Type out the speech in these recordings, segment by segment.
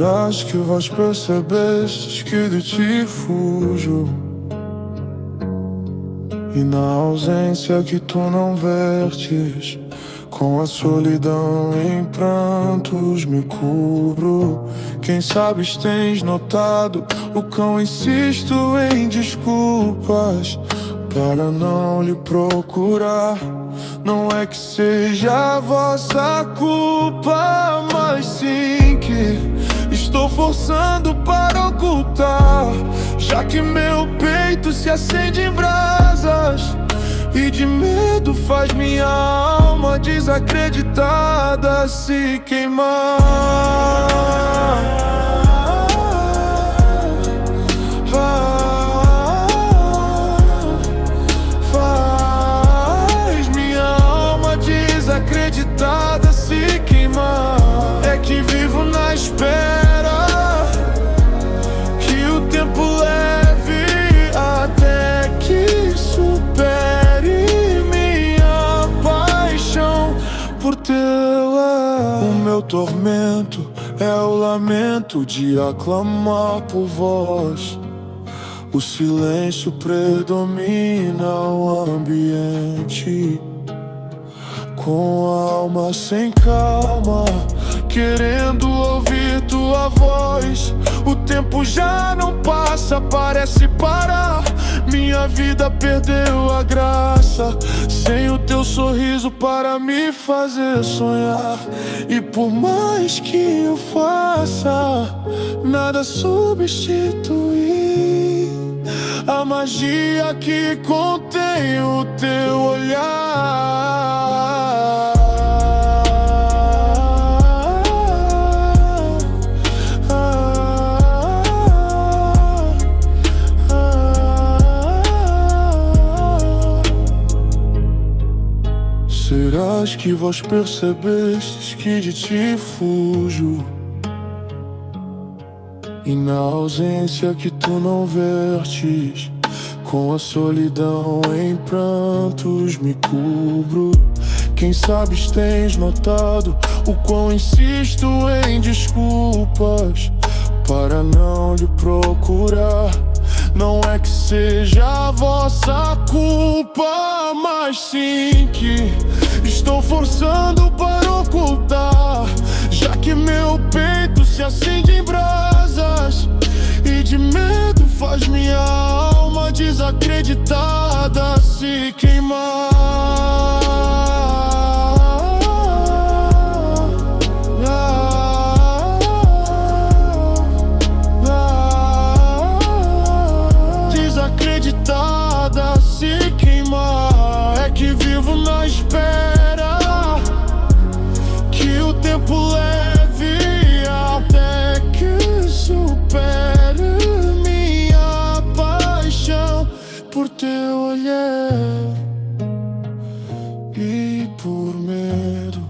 Serás que vais percebestes que de ti fujo? E na ausência que tu não vertes, com a solidão em prantos me cubro. Quem sabes tens notado o quão insisto em desculpas para não lhe procurar. Não é que seja a vossa culpa, mas sim que estou forçando para ocultar, já que meu peito se acende em brasas e de medo faz minha alma desacreditada se queimar. Faz minha alma desacreditada se queimar. É que vivo na espera que o tempo leve até que supere minha paixão por teu lado. O meu tormento é o lamento de aclamar por vós. O silêncio predomina o ambiente, com a alma sem calma, querendo ouvir tua voz. O tempo já não passa, parece parar. Minha vida perdeu a graça sem o teu sorriso para me fazer sonhar. E por mais que eu faça, nada substitui a magia que contém o teu olhar. Serás que vós percebestes que de ti fujo? E na ausência que tu não vertes, com a solidão em prantos me cubro. Quem sabes tens notado o quão insisto em desculpas para não lhe procurar. Não é que seja a vossa culpa, mas sim que estou forçando para ocultar, já que meu peito se acende em brasas e de medo faz minha alma desacreditada se queimar. Desacreditada se queimar. É que vivo na espera que o tempo leve até que supere minha paixão por teu olhar. E por medo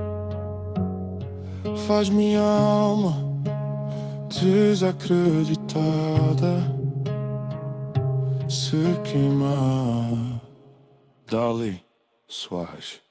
faz minha alma desacreditada se queimar. Dali Suárez.